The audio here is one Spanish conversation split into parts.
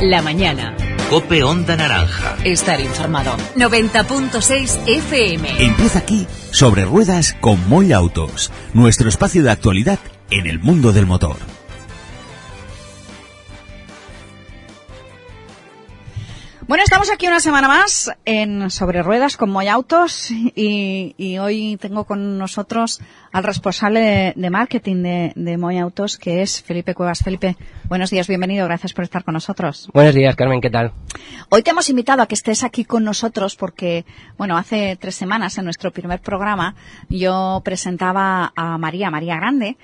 La mañana. COPE Onda Naranja. Estar informado. 90.6 FM. Empieza aquí Sobre Ruedas con Moy Autos, nuestro espacio de actualidad en el mundo del motor. Bueno, estamos aquí una semana más en Sobre Ruedas con Moy Autos y hoy tengo con nosotros al responsable de marketing de Moy Autos, que es Felipe Cuevas. Felipe, buenos días, bienvenido, gracias por estar con nosotros. Buenos días, Carmen, ¿qué tal? Hoy te hemos invitado a que estés aquí con nosotros porque, bueno, hace 3 semanas en nuestro primer programa yo presentaba a María Grande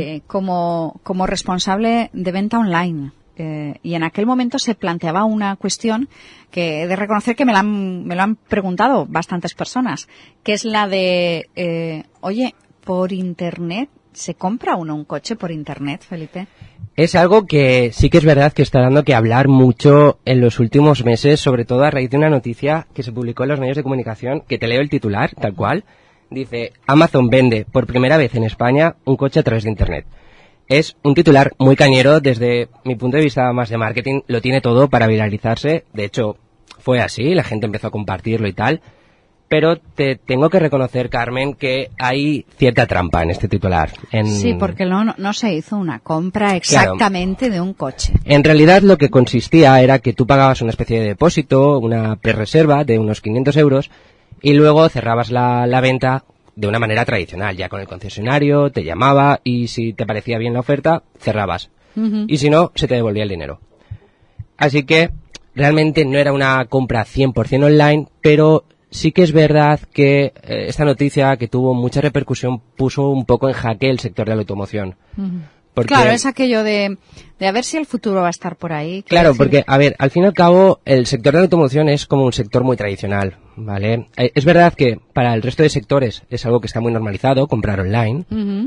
como responsable de venta online. Y en aquel momento se planteaba una cuestión que he de reconocer que me lo han preguntado bastantes personas, que es la de, oye, ¿por Internet se compra uno un coche por Internet, Felipe? Es algo que sí que es verdad que está dando que hablar mucho en los últimos meses, sobre todo a raíz de una noticia que se publicó en los medios de comunicación, que te leo el titular, tal cual. Dice, Amazon vende por primera vez en España un coche a través de Internet. Es un titular muy cañero desde mi punto de vista más de marketing, lo tiene todo para viralizarse, de hecho fue así, la gente empezó a compartirlo y tal, pero te tengo que reconocer, Carmen, que hay cierta trampa en este titular. Sí, porque no se hizo una compra exactamente de un coche. En realidad lo que consistía era que tú pagabas una especie de depósito, una prerreserva de unos 500 euros y luego cerrabas la venta de una manera tradicional, ya con el concesionario, te llamaba y si te parecía bien la oferta, cerrabas. Y si no, se te devolvía el dinero. Así que realmente no era una compra 100% online, pero sí que es verdad que esta noticia, que tuvo mucha repercusión, puso un poco en jaque el sector de la automoción. Porque, claro, es aquello de a ver si el futuro va a estar por ahí. Claro, porque, a ver, al fin y al cabo, el sector de la automoción es como un sector muy tradicional, ¿vale? Es verdad que para el resto de sectores es algo que está muy normalizado, comprar online,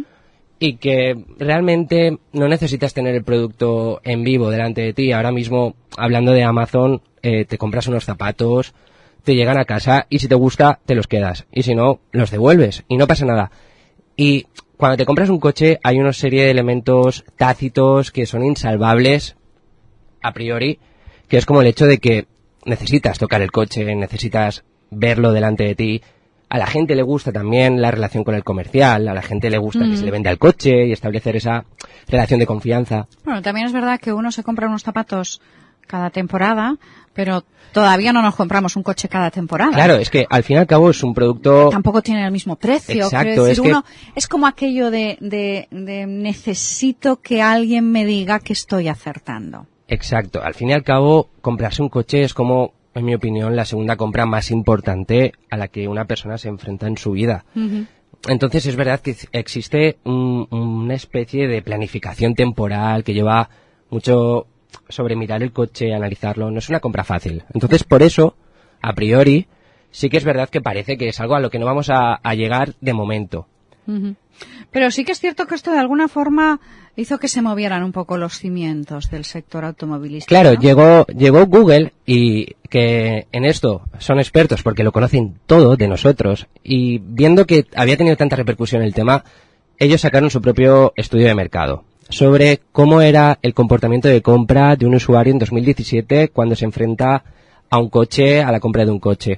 y que realmente no necesitas tener el producto en vivo delante de ti. Ahora mismo, hablando de Amazon, te compras unos zapatos, te llegan a casa y si te gusta, te los quedas. Y si no, los devuelves y no pasa nada. Y cuando te compras un coche hay una serie de elementos tácitos que son insalvables a priori, que es como el hecho de que necesitas tocar el coche, necesitas verlo delante de ti. A la gente le gusta también la relación con el comercial, a la gente le gusta que se le venda el coche y establecer esa relación de confianza. Bueno, también es verdad que uno se compra unos zapatos cada temporada, pero todavía no nos compramos un coche cada temporada. Claro, es que al fin y al cabo es un producto... Tampoco tiene el mismo precio. Exacto, decir, es como aquello de necesito que alguien me diga que estoy acertando. Exacto, al fin y al cabo comprarse un coche es como, en mi opinión, la segunda compra más importante a la que una persona se enfrenta en su vida. Entonces es verdad que existe una especie de planificación temporal que lleva mucho sobre mirar el coche, analizarlo, no es una compra fácil. Entonces, por eso, a priori, sí que es verdad que parece que es algo a lo que no vamos a llegar de momento. Pero sí que es cierto que esto de alguna forma hizo que se movieran un poco los cimientos del sector automovilístico. Claro, ¿no? llegó Google y que en esto son expertos porque lo conocen todo de nosotros y viendo que había tenido tanta repercusión el tema, ellos sacaron su propio estudio de mercado sobre cómo era el comportamiento de compra de un usuario en 2017 cuando se enfrenta a un coche, a la compra de un coche.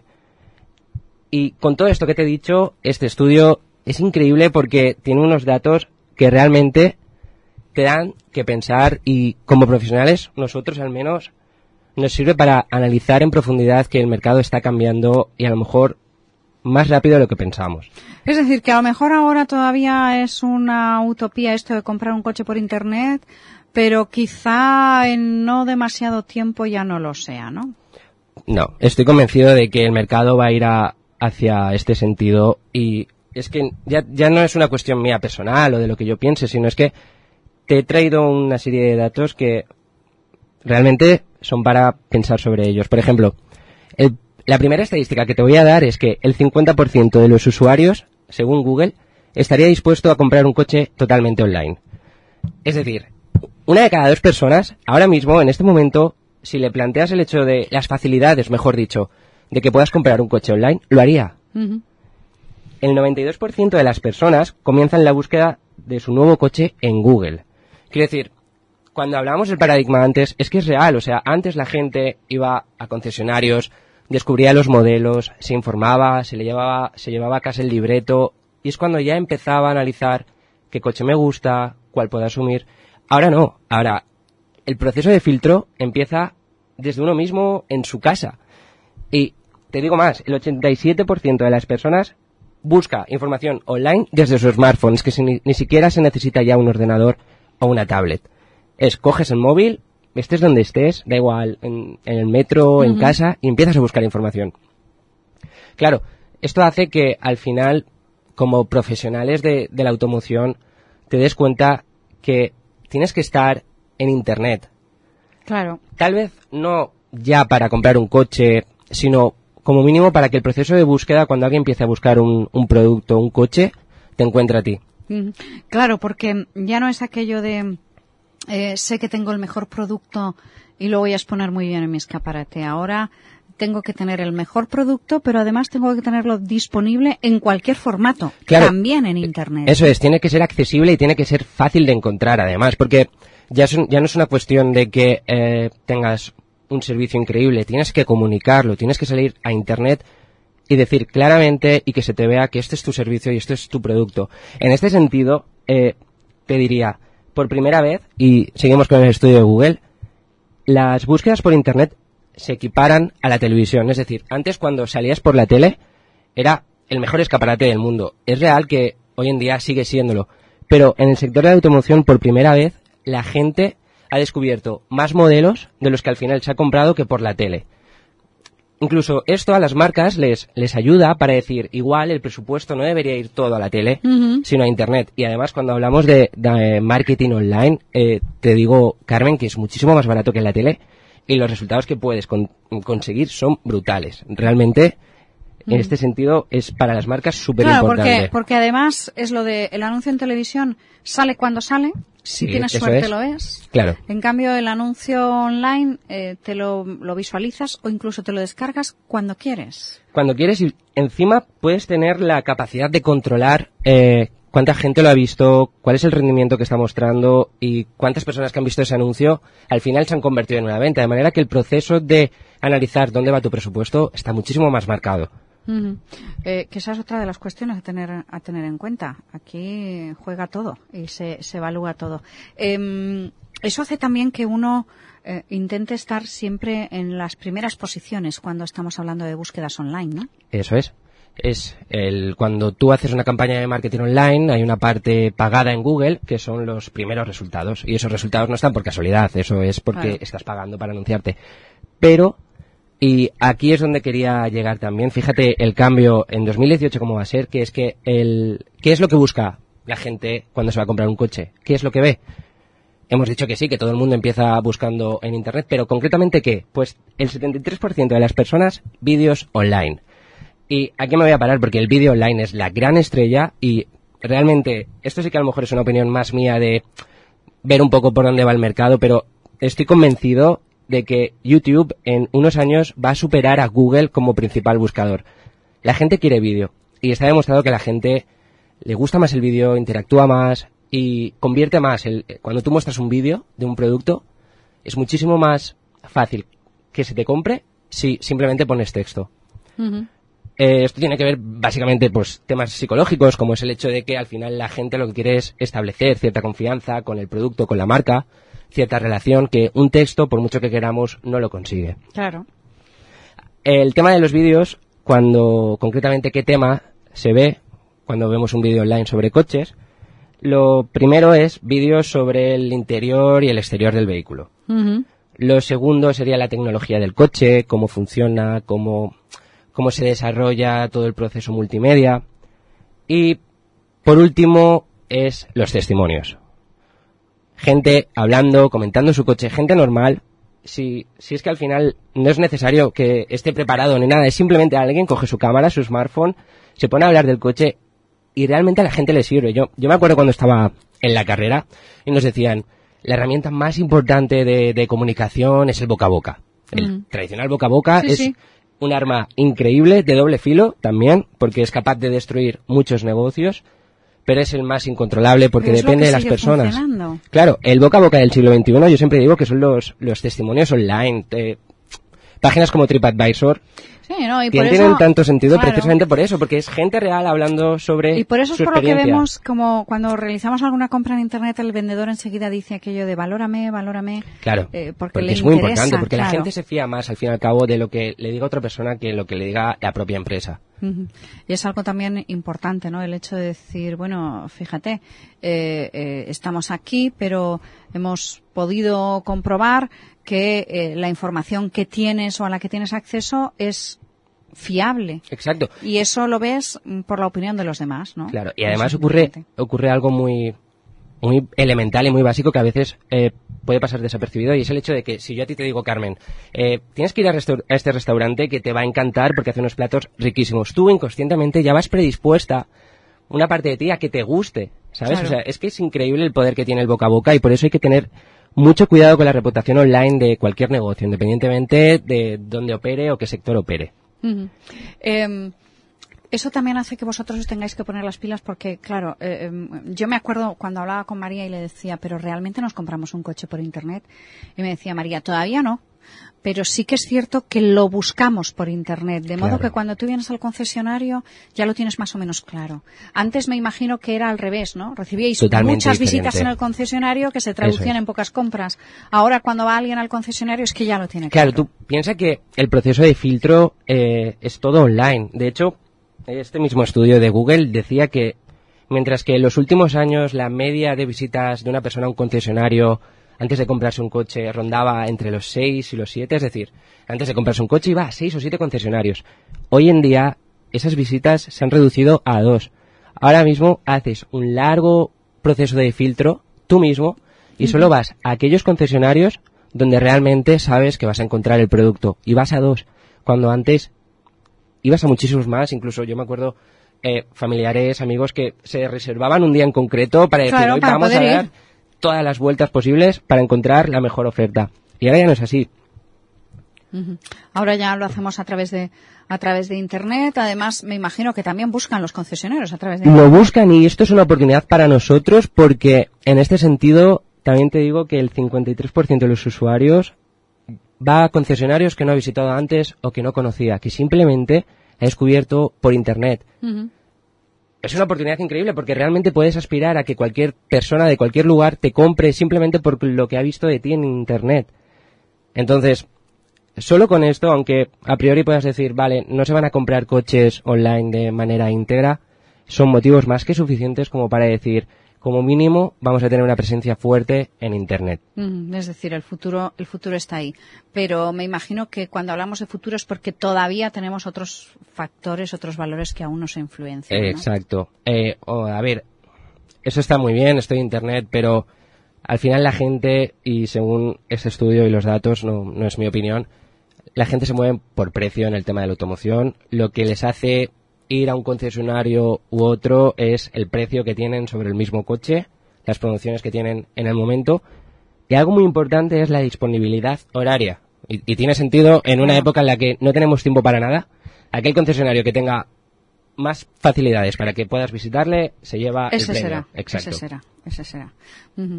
Y con todo esto que te he dicho, este estudio es increíble porque tiene unos datos que realmente te dan que pensar y como profesionales, nosotros al menos, nos sirve para analizar en profundidad que el mercado está cambiando y a lo mejor más rápido de lo que pensamos. Es decir, que a lo mejor ahora todavía es una utopía esto de comprar un coche por Internet, pero quizá en no demasiado tiempo ya no lo sea, ¿no? No, estoy convencido de que el mercado va a ir hacia este sentido y es que ya no es una cuestión mía personal o de lo que yo piense, sino es que te he traído una serie de datos que realmente son para pensar sobre ellos. Por ejemplo, la primera estadística que te voy a dar es que el 50% de los usuarios, según Google, estaría dispuesto a comprar un coche totalmente online. Es decir, 1 de cada 2 personas, ahora mismo, en este momento, si le planteas el hecho de las facilidades, mejor dicho, de que puedas comprar un coche online, lo haría. El 92% de las personas comienzan la búsqueda de su nuevo coche en Google. Quiero decir, cuando hablábamos del paradigma antes, es que es real. O sea, antes la gente iba a concesionarios, descubría los modelos, se informaba, se llevaba a casa el libreto, y es cuando ya empezaba a analizar qué coche me gusta, cuál puedo asumir. Ahora no. Ahora, el proceso de filtro empieza desde uno mismo en su casa. Y te digo más, el 87% de las personas busca información online desde su smartphone. Es que ni siquiera se necesita ya un ordenador o una tablet. Coges el móvil, estés donde estés, da igual, en el metro, en casa, y empiezas a buscar información. Claro, esto hace que al final, como profesionales de la automoción, te des cuenta que tienes que estar en Internet. Claro. Tal vez no ya para comprar un coche, sino como mínimo para que el proceso de búsqueda, cuando alguien empiece a buscar un producto, un coche, te encuentre a ti. Claro, porque ya no es aquello de sé que tengo el mejor producto y lo voy a exponer muy bien en mi escaparate. Ahora tengo que tener el mejor producto, pero además tengo que tenerlo disponible en cualquier formato, claro, también en Internet. Eso es, tiene que ser accesible y tiene que ser fácil de encontrar, además, porque ya no es una cuestión de que tengas un servicio increíble, tienes que comunicarlo, tienes que salir a Internet y decir claramente y que se te vea que este es tu servicio y este es tu producto. En este sentido, te diría, por primera vez, y seguimos con el estudio de Google, las búsquedas por Internet se equiparan a la televisión. Es decir, antes cuando salías por la tele era el mejor escaparate del mundo. Es real que hoy en día sigue siéndolo, pero en el sector de la automoción por primera vez la gente ha descubierto más modelos de los que al final se ha comprado que por la tele. Incluso esto a las marcas les ayuda para decir, igual el presupuesto no debería ir todo a la tele, sino a Internet. Y además cuando hablamos de marketing online, te digo, Carmen, que es muchísimo más barato que en la tele y los resultados que puedes conseguir son brutales. Realmente, en este sentido, es para las marcas súper importante. Claro, porque además es lo de el anuncio en televisión sale cuando sale. Si tienes suerte lo ves. Claro. En cambio, el anuncio online te lo visualizas o incluso te lo descargas cuando quieres. Cuando quieres, y encima puedes tener la capacidad de controlar cuánta gente lo ha visto, cuál es el rendimiento que está mostrando y cuántas personas que han visto ese anuncio al final se han convertido en una venta. De manera que el proceso de analizar dónde va tu presupuesto está muchísimo más marcado. Que esa es otra de las cuestiones a tener en cuenta. Aquí juega todo y se evalúa todo. Eso hace también que uno intente estar siempre en las primeras posiciones cuando estamos hablando de búsquedas online, ¿no? Eso es. Cuando tú haces una campaña de marketing online, hay una parte pagada en Google que son los primeros resultados. Y esos resultados no están por casualidad, eso es porque estás pagando para anunciarte. Pero, y aquí es donde quería llegar también, fíjate el cambio en 2018 cómo va a ser, que es que ¿qué es lo que busca la gente cuando se va a comprar un coche? ¿Qué es lo que ve? Hemos dicho que sí, que todo el mundo empieza buscando en Internet, pero concretamente ¿qué? Pues el 73% de las personas, vídeos online. Y aquí me voy a parar porque el vídeo online es la gran estrella y realmente, esto sí que a lo mejor es una opinión más mía de ver un poco por dónde va el mercado, pero estoy convencido de que YouTube en unos años va a superar a Google como principal buscador. La gente quiere vídeo y está demostrado que a la gente le gusta más el vídeo, interactúa más y convierte más. Cuando tú muestras un vídeo de un producto, es muchísimo más fácil que se te compre si simplemente pones texto. Esto tiene que ver básicamente pues temas psicológicos, como es el hecho de que al final la gente lo que quiere es establecer cierta confianza con el producto, con la marca, cierta relación que un texto, por mucho que queramos, no lo consigue. Claro. El tema de los vídeos, concretamente qué tema se ve cuando vemos un vídeo online sobre coches, lo primero es vídeos sobre el interior y el exterior del vehículo. Lo segundo sería la tecnología del coche, cómo funciona, cómo se desarrolla todo el proceso multimedia. Y, por último, es los testimonios. Gente hablando, comentando su coche, gente normal. Si es que al final no es necesario que esté preparado ni nada, es simplemente alguien coge su cámara, su smartphone, se pone a hablar del coche y realmente a la gente le sirve. Yo me acuerdo cuando estaba en la carrera y nos decían, la herramienta más importante de comunicación es el boca a boca. El tradicional boca a boca es un arma increíble, de doble filo también, porque es capaz de destruir muchos negocios, pero es el más incontrolable porque pero depende de las personas. Funcionando. Claro, el boca a boca del siglo XXI, yo siempre digo que son los testimonios online, páginas como TripAdvisor. Sí, ¿no? Y tienen tanto sentido precisamente por eso, porque es gente real hablando sobre y por eso es su por lo que experiencia. vemos como cuando realizamos alguna compra en internet, el vendedor enseguida dice aquello de valórame. Claro, porque le es muy interesa, importante, porque claro. la gente se fía más al fin y al cabo de lo que le diga otra persona que lo que le diga la propia empresa. Uh-huh. Y es algo también importante, ¿no? El hecho de decir, bueno, fíjate, estamos aquí, pero hemos podido comprobar que la información que tienes o a la que tienes acceso es fiable. Exacto. Y eso lo ves por la opinión de los demás, ¿no? Claro, y además ocurre algo muy elemental y muy básico que a veces puede pasar desapercibido, y es el hecho de que si yo a ti te digo, Carmen, tienes que ir a este restaurante que te va a encantar porque hace unos platos riquísimos, tú inconscientemente ya vas predispuesta una parte de ti a que te guste, ¿sabes? Claro. O sea, es que es increíble el poder que tiene el boca a boca, y por eso hay que tener mucho cuidado con la reputación online de cualquier negocio, independientemente de dónde opere o qué sector opere. Uh-huh. Eso también hace que vosotros os tengáis que poner las pilas porque, claro, yo me acuerdo cuando hablaba con María y le decía, pero ¿realmente nos compramos un coche por Internet? Y me decía María, todavía no, pero sí que es cierto que lo buscamos por Internet, de modo que cuando tú vienes al concesionario ya lo tienes más o menos claro. Antes me imagino que era al revés, ¿no? Recibíais muchas visitas en el concesionario que se traducían en pocas compras. Ahora cuando va alguien al concesionario es que ya lo tiene claro. Claro, tú piensas que el proceso de filtro es todo online. De hecho, este mismo estudio de Google decía que mientras que en los últimos años la media de visitas de una persona a un concesionario antes de comprarse un coche rondaba entre los 6 y los 7, es decir, antes de comprarse un coche iba a 6 o 7 concesionarios. Hoy en día esas visitas se han reducido a 2. Ahora mismo haces un largo proceso de filtro tú mismo y solo vas a aquellos concesionarios donde realmente sabes que vas a encontrar el producto, y vas a 2, cuando antes ibas a muchísimos más. Incluso yo me acuerdo familiares, amigos que se reservaban un día en concreto para decir, hoy vamos a dar todas las vueltas posibles para encontrar la mejor oferta. Y ahora ya no es así. Uh-huh. Ahora ya lo hacemos a través de Internet. Además, me imagino que también buscan los concesionarios a través de Internet. Lo buscan, y esto es una oportunidad para nosotros porque en este sentido también te digo que el 53% de los usuarios va a concesionarios que no ha visitado antes o que no conocía, que simplemente ha descubierto por Internet. Uh-huh. Es una oportunidad increíble porque realmente puedes aspirar a que cualquier persona de cualquier lugar te compre simplemente por lo que ha visto de ti en Internet. Entonces, solo con esto, aunque a priori puedas decir, vale, no se van a comprar coches online de manera íntegra, son motivos más que suficientes como para decir, como mínimo vamos a tener una presencia fuerte en Internet. Es decir, el futuro está ahí. Pero me imagino que cuando hablamos de futuro es porque todavía tenemos otros factores, otros valores que aún nos influencian, ¿no? Exacto. A ver, eso está muy bien, esto de Internet, pero al final la gente, y según este estudio y los datos, no es mi opinión, la gente se mueve por precio en el tema de la automoción. Lo que les hace ir a un concesionario u otro es el precio que tienen sobre el mismo coche, las promociones que tienen en el momento, y algo muy importante es la disponibilidad horaria. Y tiene sentido en una época en la que no tenemos tiempo para nada. Aquel concesionario que tenga más facilidades para que puedas visitarle se lleva el premio. Exacto. Ese será. Uh-huh.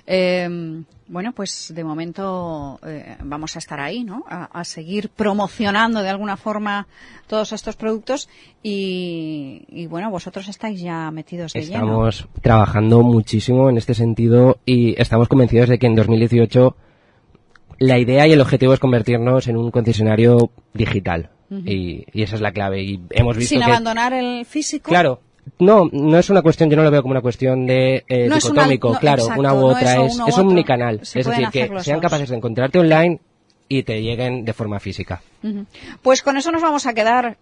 Bueno, pues de momento vamos a estar ahí, ¿no? A seguir promocionando de alguna forma todos estos productos y bueno, vosotros estáis ya metidos de lleno. Estamos trabajando muchísimo en este sentido y estamos convencidos de que en 2018 la idea y el objetivo es convertirnos en un concesionario digital. Uh-huh. Y esa es la clave. Y hemos visto sin abandonar el físico. Claro. No es una cuestión, yo no lo veo como una cuestión de dicotómico, exacto, una u otra, es omnicanal. Es decir, que sean capaces de encontrarte online y te lleguen de forma física. Uh-huh. Pues con eso nos vamos a quedar.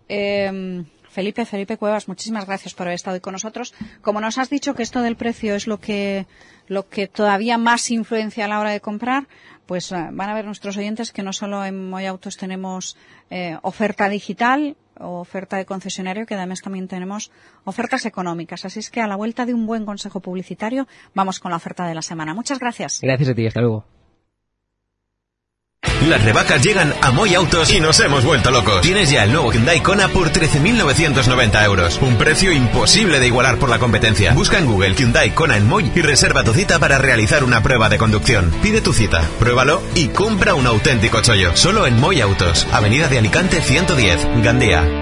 Felipe Cuevas, muchísimas gracias por haber estado hoy con nosotros. Como nos has dicho que esto del precio es lo que todavía más influencia a la hora de comprar, pues van a ver nuestros oyentes que no solo en Moy Autos tenemos oferta digital o oferta de concesionario, que además también tenemos ofertas económicas. Así es que a la vuelta de un buen consejo publicitario vamos con la oferta de la semana. Muchas gracias. Gracias a ti, hasta luego. Las rebajas llegan a Moy Autos y nos hemos vuelto locos. Tienes ya el nuevo Hyundai Kona por 13.990 euros. Un precio imposible de igualar por la competencia. Busca en Google Hyundai Kona en Moy y reserva tu cita para realizar una prueba de conducción. Pide tu cita, pruébalo y compra un auténtico chollo. Solo en Moy Autos, Avenida de Alicante 110, Gandía.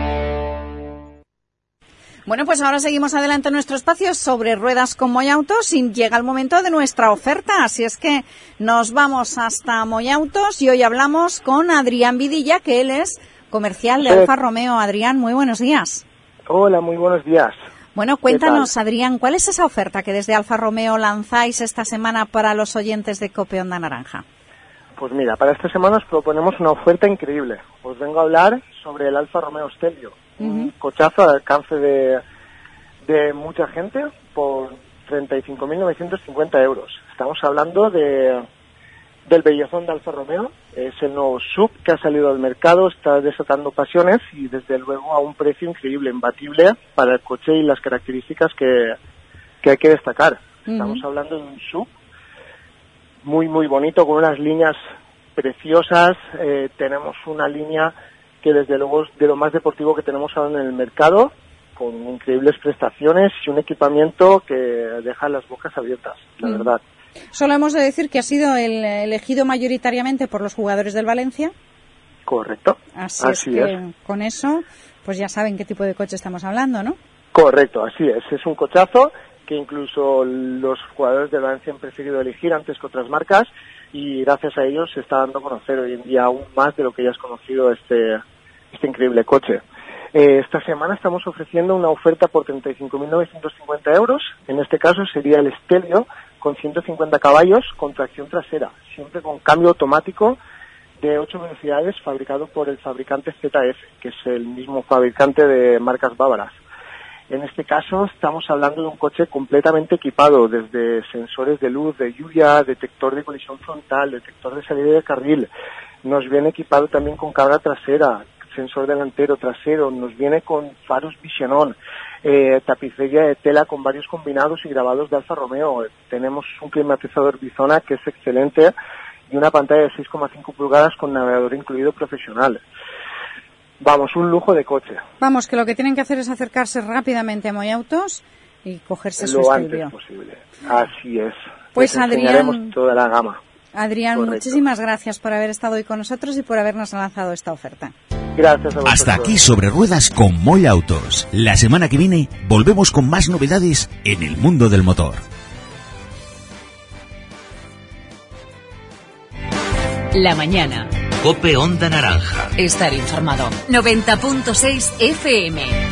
Bueno, pues ahora seguimos adelante en nuestro espacio sobre ruedas con Moy Autos y llega el momento de nuestra oferta. Así es que nos vamos hasta Moy Autos y hoy hablamos con Adrián Vidilla, que él es comercial de Alfa Romeo. Adrián, muy buenos días. Hola, muy buenos días. Bueno, cuéntanos, Adrián, ¿cuál es esa oferta que desde Alfa Romeo lanzáis esta semana para los oyentes de COPE Onda Naranja? Pues mira, para esta semana os proponemos una oferta increíble. Os vengo a hablar sobre el Alfa Romeo Stelvio. Un cochazo al alcance de mucha gente por 35.950 euros. Estamos hablando del bellezón de Alfa Romeo. Es el nuevo SUV que ha salido al mercado, está desatando pasiones y desde luego a un precio increíble, imbatible para el coche y las características que hay que destacar. Estamos hablando de un SUV muy muy bonito, con unas líneas preciosas. Tenemos una línea que desde luego es de lo más deportivo que tenemos ahora en el mercado, con increíbles prestaciones y un equipamiento que deja las bocas abiertas, la verdad. Solo hemos de decir que ha sido elegido mayoritariamente por los jugadores del Valencia. Correcto. Así es que con eso, pues ya saben qué tipo de coche estamos hablando, ¿no? Correcto, así es. Es un cochazo que incluso los jugadores del Valencia han preferido elegir antes que otras marcas y gracias a ellos se está dando a conocer hoy en día aún más de lo que ya has conocido este increíble coche. Esta semana estamos ofreciendo una oferta por 35.950 euros. En este caso sería el Stelvio con 150 caballos con tracción trasera, siempre con cambio automático de 8 velocidades fabricado por el fabricante ZF, que es el mismo fabricante de marcas bávaras. En este caso estamos hablando de un coche completamente equipado, desde sensores de luz, de lluvia, detector de colisión frontal, detector de salida de carril. Nos viene equipado también con cámara trasera, sensor delantero, trasero. Nos viene con faros Visionon, tapicería de tela con varios combinados y grabados de Alfa Romeo. Tenemos un climatizador Bizona que es excelente y una pantalla de 6,5 pulgadas con navegador incluido profesional. Vamos, un lujo de coche. Vamos, que lo que tienen que hacer es acercarse rápidamente a Moy Autos y cogerse su lo Stelvio. antes posible. Así es. Pues les enseñaremos toda la gama. Adrián, Correcto. muchísimas gracias por haber estado hoy con nosotros y por habernos lanzado esta oferta. Gracias a vosotros. Hasta aquí Sobre Ruedas con Moy Autos. La semana que viene volvemos con más novedades en el mundo del motor. La mañana. COPE Onda Naranja. Estar informado. 90.6 FM.